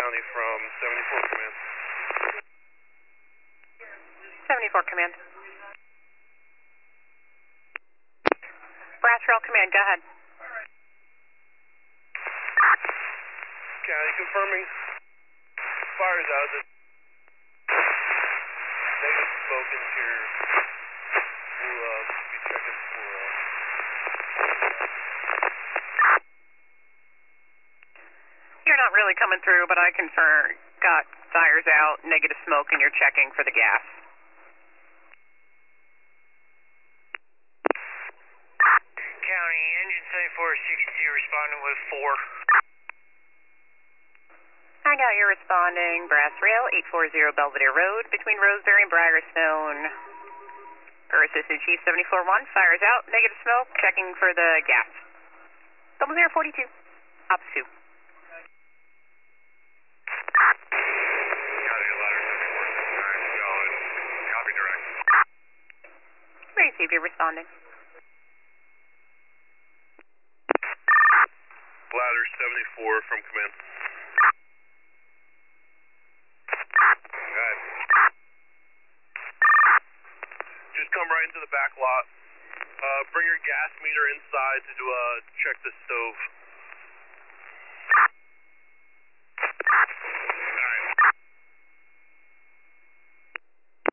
County from 74 Command. 74 Command. Brass Rail Command, go ahead. County confirming fires out. Negative smoke interior. We'll be checking for You're not really coming through, but I confirm got fires out, negative smoke, and you're checking for the gas. County, engine 7462 responding with 4. I got you responding. Brass Rail, 840 Belvedere Road, between Roseberry and Briarstone. For Assistant Chief 74-1, fires out, negative smoke, checking for the gas. 0042, Ops 2. County ladder 7469, going. Copy direct. Receive you responding. Ladder 74 from command. Alright. Just come right into the back lot. Bring your gas meter inside to check the stove.